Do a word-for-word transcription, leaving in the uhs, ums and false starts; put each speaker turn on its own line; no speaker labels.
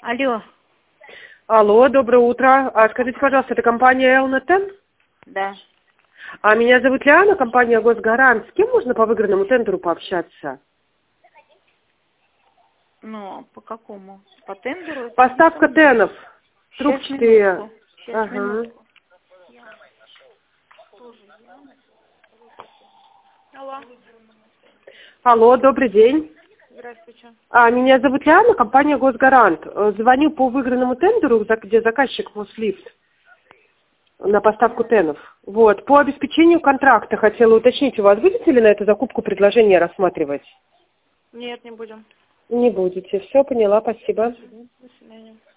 Алло.
Алло, доброе утро. А скажите, пожалуйста, это компания Элнетен?
Да.
А меня зовут Лиана, компания Госгарант. С кем можно по выигранному тендеру пообщаться?
Ну, по какому? По тендеру?
Поставка тенов. Трубчатые.
Минутку. Сейчас,
Ага.
минутку. Алло.
Алло, добрый день.
Здравствуйте.
А, меня зовут Лиана, компания Госгарант. Э, Звоню по выигранному тендеру, за- где заказчик Мослифт на поставку тенов. Вот. По обеспечению контракта хотела уточнить, у вас будете ли на эту закупку предложение рассматривать?
Нет, не будем.
Не будете. Все, поняла, спасибо.
До свидания.